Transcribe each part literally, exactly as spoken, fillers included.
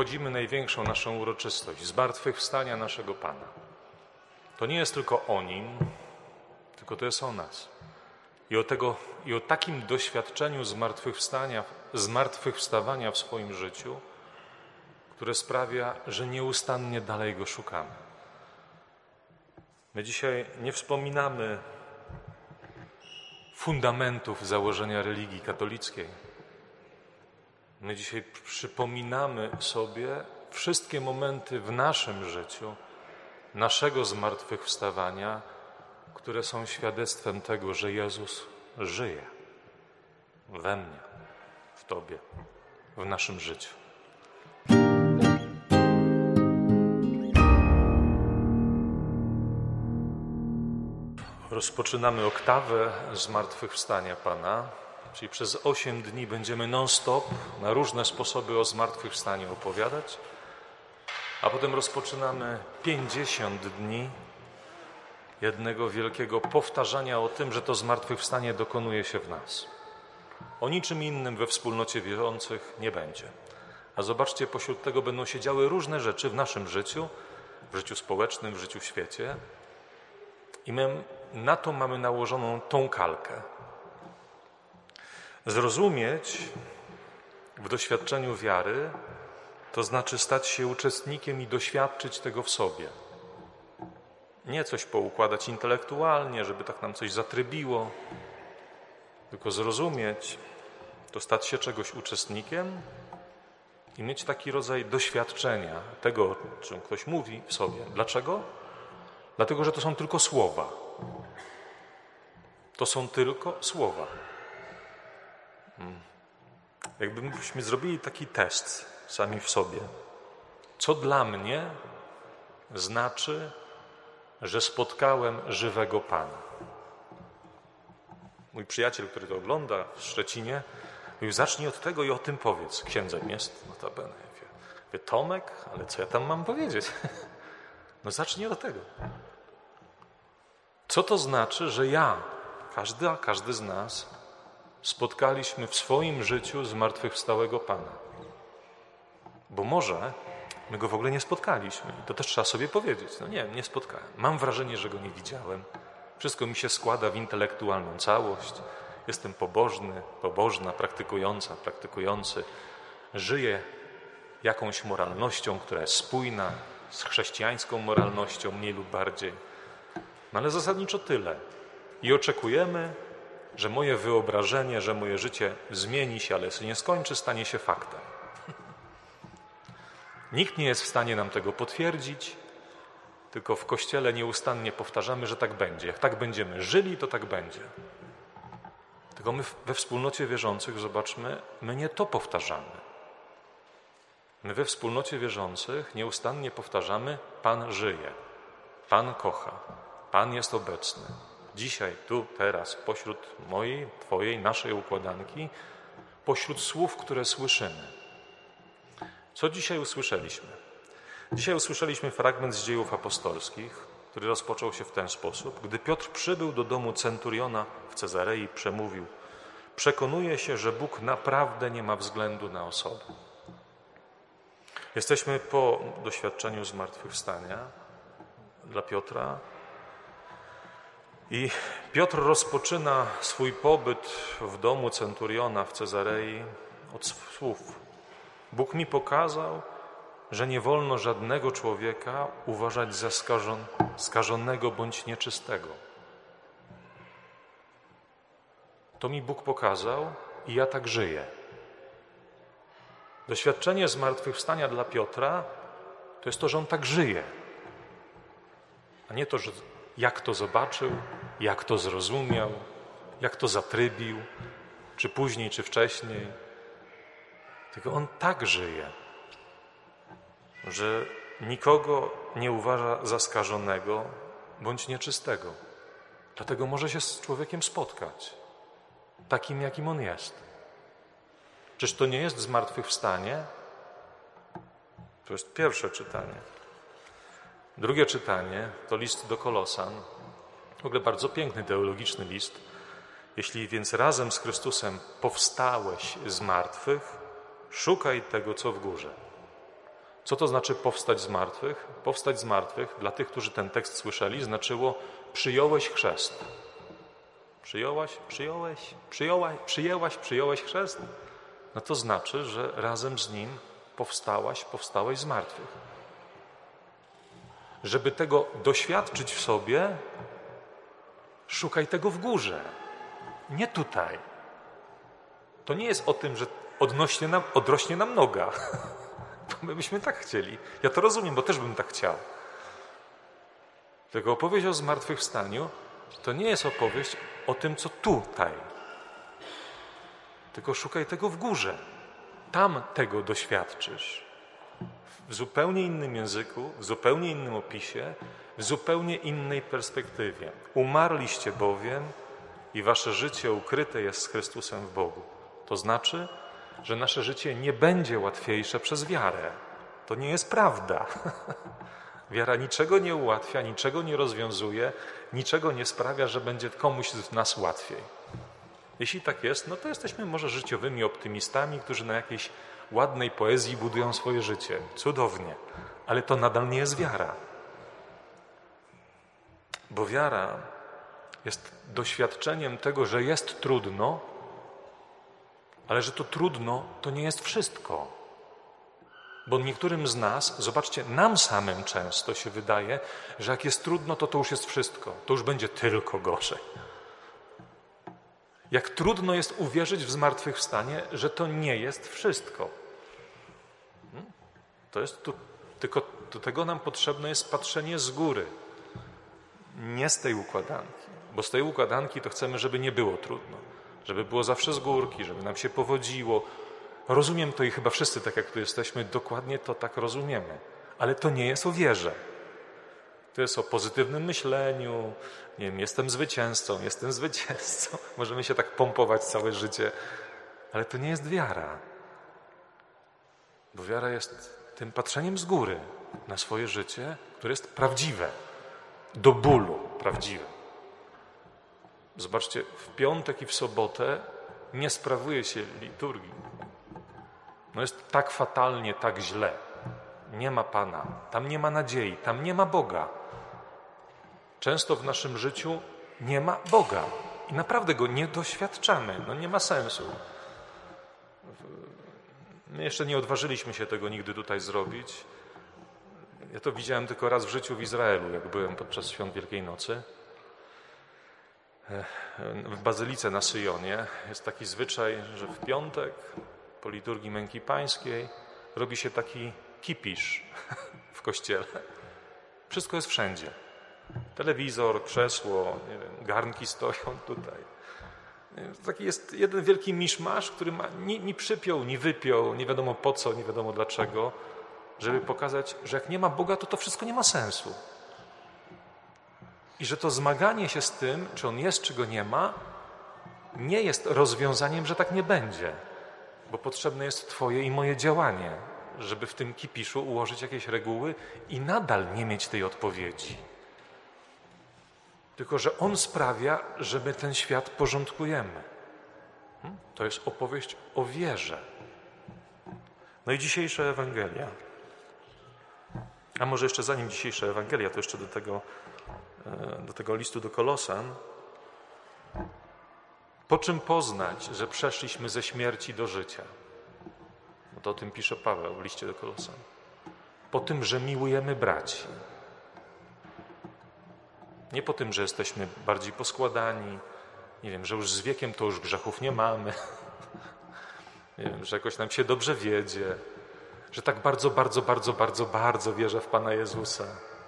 obchodzimy największą naszą uroczystość, zmartwychwstania naszego Pana. To nie jest tylko o Nim, tylko to jest o nas. I o, tego, i o takim doświadczeniu zmartwychwstania, zmartwychwstawania w swoim życiu, które sprawia, że nieustannie dalej Go szukamy. My dzisiaj nie wspominamy fundamentów założenia religii katolickiej. My dzisiaj przypominamy sobie wszystkie momenty w naszym życiu, naszego zmartwychwstawania, które są świadectwem tego, że Jezus żyje we mnie, w Tobie, w naszym życiu. Rozpoczynamy oktawę zmartwychwstania Pana, czyli przez osiem dni będziemy non-stop na różne sposoby o zmartwychwstaniu opowiadać, a potem rozpoczynamy pięćdziesiąt dni jednego wielkiego powtarzania o tym, że to zmartwychwstanie dokonuje się w nas. O niczym innym we wspólnocie wierzących nie będzie. A zobaczcie, pośród tego będą się działy różne rzeczy w naszym życiu, w życiu społecznym, w życiu w świecie. I my na to mamy nałożoną tą kalkę. Zrozumieć w doświadczeniu wiary, to znaczy stać się uczestnikiem i doświadczyć tego w sobie. Nie coś poukładać intelektualnie, żeby tak nam coś zatrybiło, tylko zrozumieć, to stać się czegoś uczestnikiem i mieć taki rodzaj doświadczenia tego, o czym ktoś mówi w sobie. Dlaczego? Dlatego, że to są tylko słowa. To są tylko słowa. Hmm. Jakbyśmy zrobili taki test sami w sobie. Co dla mnie znaczy, że spotkałem żywego Pana? Mój przyjaciel, który to ogląda w Szczecinie, mówił, zacznij od tego i o tym powiedz. Księdzem jest, notabene. Ja mówię, Tomek, ale co ja tam mam powiedzieć? No zacznij od tego. Co to znaczy, że ja, każdy, a każdy z nas, spotkaliśmy w swoim życiu zmartwychwstałego Pana? Bo może my Go w ogóle nie spotkaliśmy. I to też trzeba sobie powiedzieć. No nie, nie spotkałem. Mam wrażenie, że Go nie widziałem. Wszystko mi się składa w intelektualną całość. Jestem pobożny, pobożna, praktykująca, praktykujący. Żyję jakąś moralnością, która jest spójna z chrześcijańską moralnością, mniej lub bardziej. No ale zasadniczo tyle. I oczekujemy, że moje wyobrażenie, że moje życie zmieni się, ale się nie skończy, stanie się faktem. Nikt nie jest w stanie nam tego potwierdzić, tylko w Kościele nieustannie powtarzamy, że tak będzie. Jak tak będziemy żyli, to tak będzie. Tylko my we wspólnocie wierzących, zobaczmy, my nie to powtarzamy. My we wspólnocie wierzących nieustannie powtarzamy, Pan żyje, Pan kocha, Pan jest obecny. Dzisiaj, tu, teraz, pośród mojej, Twojej, naszej układanki, pośród słów, które słyszymy. Co dzisiaj usłyszeliśmy? Dzisiaj usłyszeliśmy fragment z Dziejów Apostolskich, który rozpoczął się w ten sposób. Gdy Piotr przybył do domu centuriona w Cezarei, przemówił: przekonuje się, że Bóg naprawdę nie ma względu na osobę. Jesteśmy po doświadczeniu zmartwychwstania dla Piotra i Piotr rozpoczyna swój pobyt w domu centuriona w Cezarei od słów: Bóg mi pokazał, że nie wolno żadnego człowieka uważać za skażon, skażonego bądź nieczystego. To mi Bóg pokazał i ja tak żyję. Doświadczenie zmartwychwstania dla Piotra to jest to, że on tak żyje, a nie to, że jak to zobaczył, jak to zrozumiał, jak to zatrybił, czy później, czy wcześniej. Tylko on tak żyje, że nikogo nie uważa za skażonego bądź nieczystego. Dlatego może się z człowiekiem spotkać, takim jakim on jest. Czyż to nie jest zmartwychwstanie? To jest pierwsze czytanie. Drugie czytanie to list do Kolosan. W ogóle bardzo piękny, teologiczny list. Jeśli więc razem z Chrystusem powstałeś z martwych, szukaj tego, co w górze. Co to znaczy powstać z martwych? Powstać z martwych, dla tych, którzy ten tekst słyszeli, znaczyło przyjąłeś chrzest. Przyjąłaś, przyjąłeś, przyjęłaś, przyjęłaś, przyjąłeś chrzest? No to znaczy, że razem z Nim powstałaś, powstałeś z martwych. Żeby tego doświadczyć w sobie, szukaj tego w górze, nie tutaj. To nie jest o tym, że odnośnie nam, odrośnie nam noga. To my byśmy tak chcieli. Ja to rozumiem, bo też bym tak chciał. Tylko opowieść o zmartwychwstaniu to nie jest opowieść o tym, co tutaj. Tylko szukaj tego w górze. Tam tego doświadczysz. W zupełnie innym języku, w zupełnie innym opisie, w zupełnie innej perspektywie. Umarliście bowiem i wasze życie ukryte jest z Chrystusem w Bogu. To znaczy, że nasze życie nie będzie łatwiejsze przez wiarę. To nie jest prawda. Wiara niczego nie ułatwia, niczego nie rozwiązuje, niczego nie sprawia, że będzie komuś z nas łatwiej. Jeśli tak jest, no to jesteśmy może życiowymi optymistami, którzy na jakiejś ładnej poezji budują swoje życie. Cudownie, ale to nadal nie jest wiara. Bo wiara jest doświadczeniem tego, że jest trudno, ale że to trudno to nie jest wszystko. Bo niektórym z nas, zobaczcie, nam samym często się wydaje, że jak jest trudno, to to już jest wszystko. To już będzie tylko gorzej. Jak trudno jest uwierzyć w zmartwychwstanie, że to nie jest wszystko. To jest tu, tylko do tego nam potrzebne jest patrzenie z góry. Nie z tej układanki. Bo z tej układanki to chcemy, żeby nie było trudno. Żeby było zawsze z górki, żeby nam się powodziło. Rozumiem to i chyba wszyscy, tak jak tu jesteśmy, dokładnie to tak rozumiemy. Ale to nie jest o wierze. To jest o pozytywnym myśleniu. Nie wiem, jestem zwycięzcą, jestem zwycięzcą. Możemy się tak pompować całe życie. Ale to nie jest wiara. Bo wiara jest tym patrzeniem z góry na swoje życie, które jest prawdziwe. Do bólu prawdziwe. Zobaczcie, w piątek i w sobotę nie sprawuje się liturgii. No jest tak fatalnie, tak źle. Nie ma Pana, tam nie ma nadziei, tam nie ma Boga. Często w naszym życiu nie ma Boga i naprawdę Go nie doświadczamy. No nie ma sensu. My jeszcze nie odważyliśmy się tego nigdy tutaj zrobić. Ja to widziałem tylko raz w życiu w Izraelu, jak byłem podczas świąt Wielkiej Nocy. W Bazylice na Syjonie jest taki zwyczaj, że w piątek po liturgii Męki Pańskiej robi się taki kipisz w kościele. Wszystko jest wszędzie. Telewizor, krzesło, nie wiem, garnki stoją tutaj. Taki jest jeden wielki miszmasz, który ma, ni, ni przypiął, ni wypiął, nie wiadomo po co, nie wiadomo dlaczego, żeby pokazać, że jak nie ma Boga, to to wszystko nie ma sensu. I że to zmaganie się z tym, czy On jest, czy Go nie ma, nie jest rozwiązaniem, że tak nie będzie. Bo potrzebne jest Twoje i moje działanie, żeby w tym kipiszu ułożyć jakieś reguły i nadal nie mieć tej odpowiedzi. Tylko że On sprawia, że my ten świat porządkujemy. To jest opowieść o wierze. No i dzisiejsza Ewangelia. A może jeszcze zanim dzisiejsza Ewangelia, to jeszcze do tego, do tego listu do Kolosan. Po czym poznać, że przeszliśmy ze śmierci do życia? No to o tym pisze Paweł w liście do Kolosan. Po tym, że miłujemy braci. Nie po tym, że jesteśmy bardziej poskładani, nie wiem, że już z wiekiem to już grzechów nie mamy, nie wiem, że jakoś nam się dobrze wiedzie, że tak bardzo, bardzo, bardzo, bardzo, bardzo wierzę w Pana Jezusa.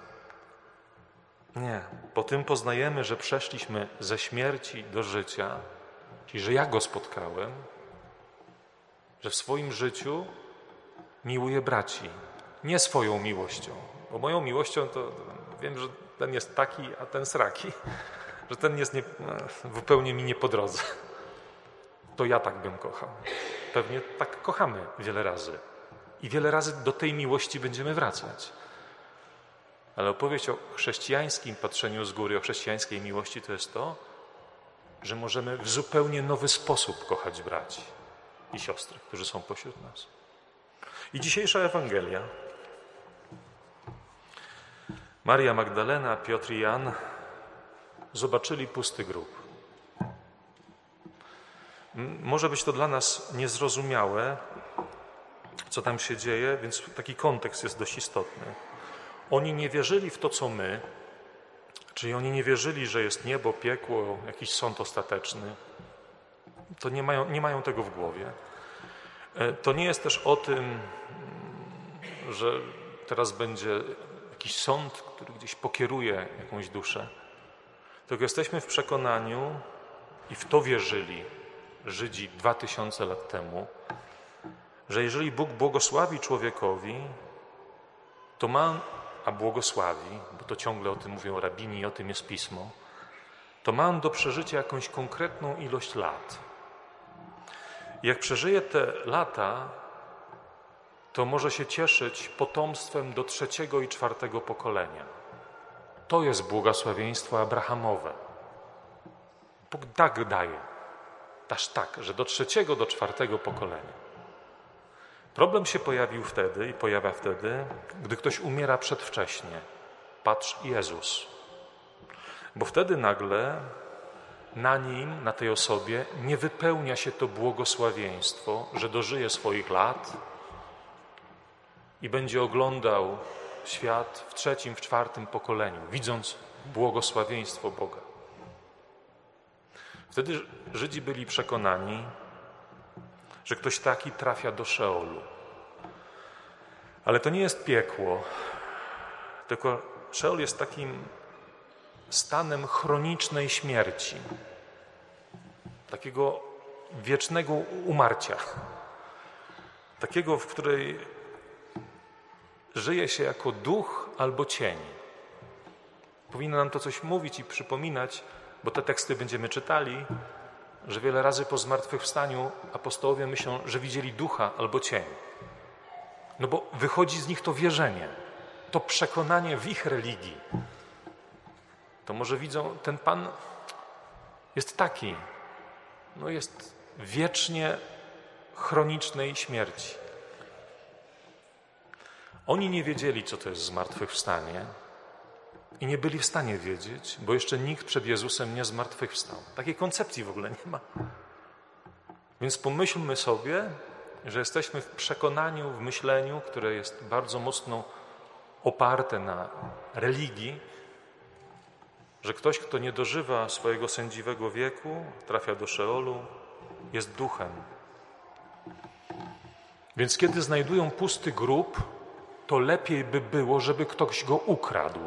Nie. Po tym poznajemy, że przeszliśmy ze śmierci do życia, czyli że ja Go spotkałem, że w swoim życiu miłuję braci. Nie swoją miłością, bo moją miłością to wiem, że ten jest taki, a ten sraki, że ten jest nie, zupełnie mi nie po drodze. To ja tak bym kochał. Pewnie tak kochamy wiele razy. I wiele razy do tej miłości będziemy wracać. Ale opowieść o chrześcijańskim patrzeniu z góry, o chrześcijańskiej miłości to jest to, że możemy w zupełnie nowy sposób kochać braci i siostry, którzy są pośród nas. I dzisiejsza Ewangelia Maria Magdalena, Piotr i Jan zobaczyli pusty grób. Może być to dla nas niezrozumiałe, co tam się dzieje, więc taki kontekst jest dość istotny. Oni nie wierzyli w to, co my, czyli oni nie wierzyli, że jest niebo, piekło, jakiś sąd ostateczny. To nie mają, nie mają tego w głowie. To nie jest też o tym, że teraz będzie jakiś sąd, który gdzieś pokieruje jakąś duszę. Tylko jesteśmy w przekonaniu i w to wierzyli Żydzi dwa tysiące lat temu, że jeżeli Bóg błogosławi człowiekowi, to ma, a błogosławi, bo to ciągle o tym mówią rabini i o tym jest Pismo, to ma on do przeżycia jakąś konkretną ilość lat. I jak przeżyje te lata, to może się cieszyć potomstwem do trzeciego i czwartego pokolenia. To jest błogosławieństwo abrahamowe. Bóg tak daje, aż tak, że do trzeciego, do czwartego pokolenia. Problem się pojawił wtedy i pojawia wtedy, gdy ktoś umiera przedwcześnie. Patrz Jezus. Bo wtedy nagle na nim, na tej osobie nie wypełnia się to błogosławieństwo, że dożyje swoich lat i będzie oglądał świat w trzecim, w czwartym pokoleniu, widząc błogosławieństwo Boga. Wtedy Żydzi byli przekonani, że ktoś taki trafia do Szeolu. Ale to nie jest piekło, tylko Szeol jest takim stanem chronicznej śmierci, takiego wiecznego umarcia, takiego, w której żyje się jako duch albo cień. Powinno nam to coś mówić i przypominać, bo te teksty będziemy czytali, że wiele razy po zmartwychwstaniu apostołowie myślą, że widzieli ducha albo cień. No bo wychodzi z nich to wierzenie, to przekonanie w ich religii. To może widzą, ten Pan jest taki, no jest wiecznie chronicznej śmierci. Oni nie wiedzieli, co to jest zmartwychwstanie i nie byli w stanie wiedzieć, bo jeszcze nikt przed Jezusem nie zmartwychwstał. Takiej koncepcji w ogóle nie ma. Więc pomyślmy sobie, że jesteśmy w przekonaniu, w myśleniu, które jest bardzo mocno oparte na religii, że ktoś, kto nie dożywa swojego sędziwego wieku, trafia do Szeolu, jest duchem. Więc kiedy znajdują pusty grób, to lepiej by było, żeby ktoś go ukradł,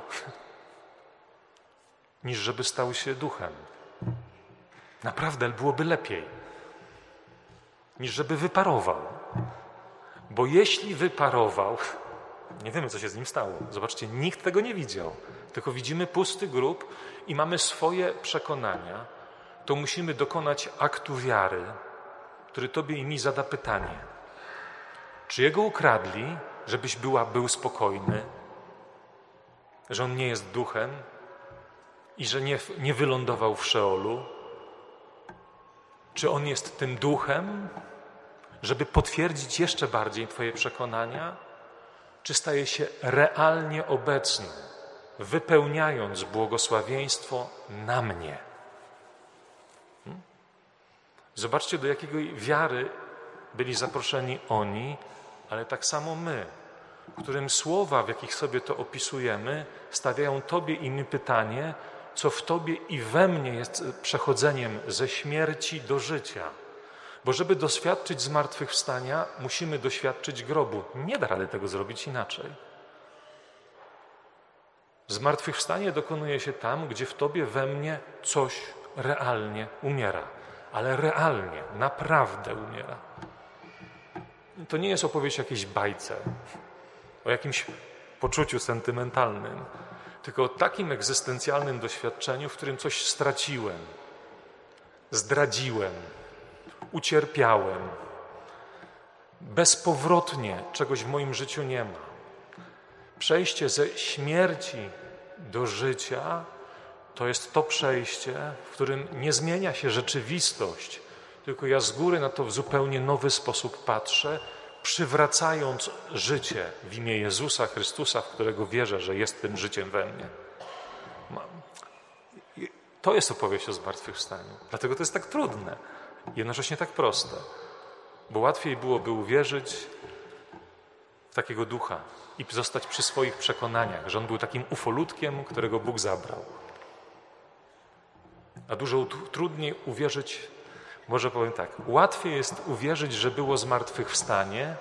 niż żeby stał się duchem. Naprawdę byłoby lepiej, niż żeby wyparował. Bo jeśli wyparował, nie wiemy, co się z nim stało. Zobaczcie, nikt tego nie widział. Tylko widzimy pusty grób i mamy swoje przekonania, to musimy dokonać aktu wiary, który tobie i mi zada pytanie. Czy jego ukradli, żebyś była, był spokojny, że on nie jest duchem i że nie, nie wylądował w Szeolu? Czy on jest tym duchem, żeby potwierdzić jeszcze bardziej twoje przekonania? Czy staje się realnie obecny, wypełniając błogosławieństwo na mnie? Hmm? Zobaczcie, do jakiej wiary byli zaproszeni oni, ale tak samo my, którym słowa, w jakich sobie to opisujemy, stawiają tobie i mi pytanie, co w tobie i we mnie jest przechodzeniem ze śmierci do życia. Bo żeby doświadczyć zmartwychwstania, musimy doświadczyć grobu. Nie da rady tego zrobić inaczej. Zmartwychwstanie dokonuje się tam, gdzie w tobie, we mnie coś realnie umiera. Ale realnie, naprawdę umiera. To nie jest opowieść o jakiejś bajce, o jakimś poczuciu sentymentalnym, tylko o takim egzystencjalnym doświadczeniu, w którym coś straciłem, zdradziłem, ucierpiałem. Bezpowrotnie czegoś w moim życiu nie ma. Przejście ze śmierci do życia to jest to przejście, w którym nie zmienia się rzeczywistość, tylko ja z góry na to w zupełnie nowy sposób patrzę, przywracając życie w imię Jezusa Chrystusa, w którego wierzę, że jest tym życiem we mnie. To jest opowieść o zmartwychwstaniu. Dlatego to jest tak trudne i jednocześnie tak proste. Bo łatwiej byłoby uwierzyć w takiego ducha i zostać przy swoich przekonaniach, że on był takim ufolutkiem, którego Bóg zabrał. A dużo trudniej uwierzyć, może powiem tak, łatwiej jest uwierzyć, że było zmartwychwstanie,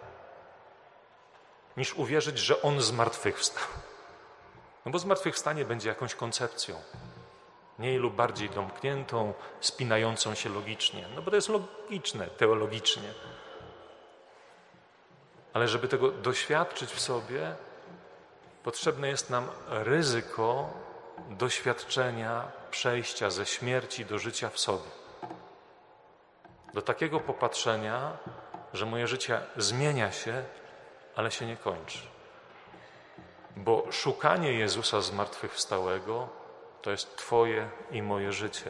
niż uwierzyć, że on zmartwychwstał. No bo zmartwychwstanie będzie jakąś koncepcją, mniej lub bardziej domkniętą, spinającą się logicznie. No bo to jest logiczne, teologicznie. Ale żeby tego doświadczyć w sobie, potrzebne jest nam ryzyko doświadczenia przejścia ze śmierci do życia w sobie. Do takiego popatrzenia, że moje życie zmienia się, ale się nie kończy. Bo szukanie Jezusa zmartwychwstałego to jest Twoje i moje życie.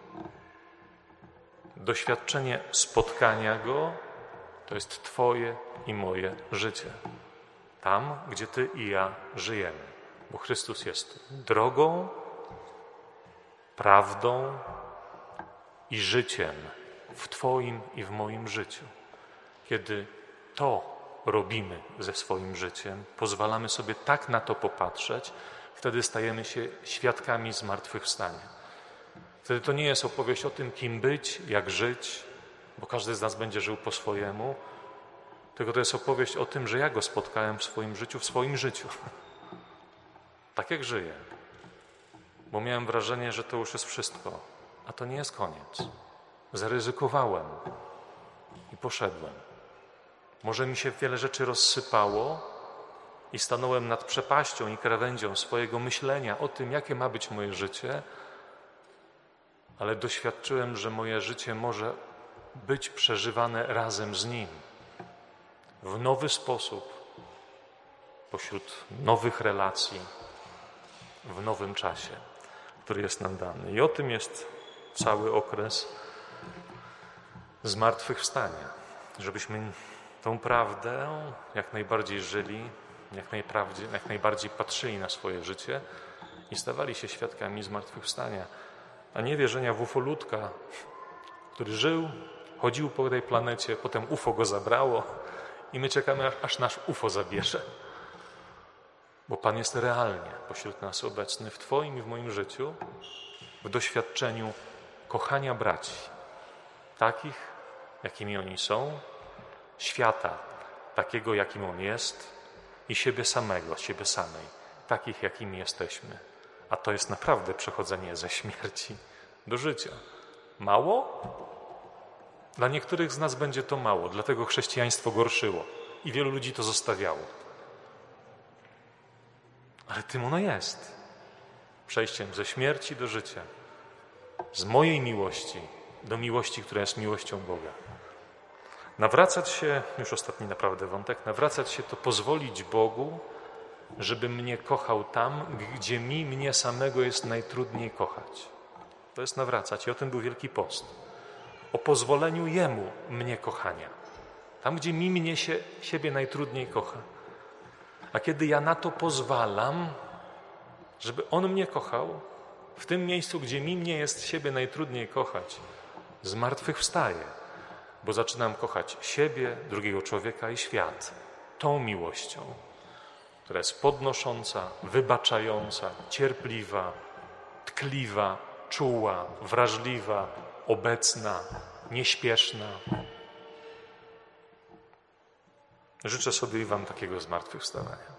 Doświadczenie spotkania Go to jest Twoje i moje życie. Tam, gdzie Ty i ja żyjemy. Bo Chrystus jest drogą, prawdą i życiem w Twoim i w moim życiu. Kiedy to robimy ze swoim życiem, pozwalamy sobie tak na to popatrzeć, wtedy stajemy się świadkami zmartwychwstania. Wtedy to nie jest opowieść o tym, kim być, jak żyć, bo każdy z nas będzie żył po swojemu, tylko to jest opowieść o tym, że ja Go spotkałem w swoim życiu, w swoim życiu. Tak jak żyję. Bo miałem wrażenie, że to już jest wszystko, a to nie jest koniec. Zaryzykowałem i poszedłem. Może mi się wiele rzeczy rozsypało i stanąłem nad przepaścią i krawędzią swojego myślenia o tym, jakie ma być moje życie, ale doświadczyłem, że moje życie może być przeżywane razem z Nim. W nowy sposób, pośród nowych relacji, w nowym czasie, który jest nam dany. I o tym jest cały okres zmartwychwstania. Żebyśmy tą prawdę jak najbardziej żyli, jak, najprawdzie, jak najbardziej patrzyli na swoje życie i stawali się świadkami zmartwychwstania, a nie wierzenia w ufolutka, który żył, chodził po tej planecie, potem U F O go zabrało i my czekamy, aż nasz U F O zabierze. Bo Pan jest realnie pośród nas obecny w Twoim i w moim życiu, w doświadczeniu kochania braci, takich, jakimi oni są, świata, takiego, jakim on jest i siebie samego, siebie samej, takich, jakimi jesteśmy. A to jest naprawdę przechodzenie ze śmierci do życia. Mało? Dla niektórych z nas będzie to mało, dlatego chrześcijaństwo gorszyło i wielu ludzi to zostawiało. Ale tym ono jest. Przejściem ze śmierci do życia. Z mojej miłości do miłości, która jest miłością Boga. Nawracać się, już ostatni naprawdę wątek, nawracać się to pozwolić Bogu, żeby mnie kochał tam, gdzie mi, mnie samego jest najtrudniej kochać. To jest nawracać i o tym był Wielki Post. O pozwoleniu Jemu mnie kochania. Tam, gdzie mi, mnie się, siebie najtrudniej kocha. A kiedy ja na to pozwalam, żeby On mnie kochał, w tym miejscu, gdzie mi, mnie jest siebie najtrudniej kochać, zmartwychwstaję, bo zaczynam kochać siebie, drugiego człowieka i świat tą miłością, która jest podnosząca, wybaczająca, cierpliwa, tkliwa, czuła, wrażliwa, obecna, nieśpieszna. Życzę sobie i Wam takiego zmartwychwstawania.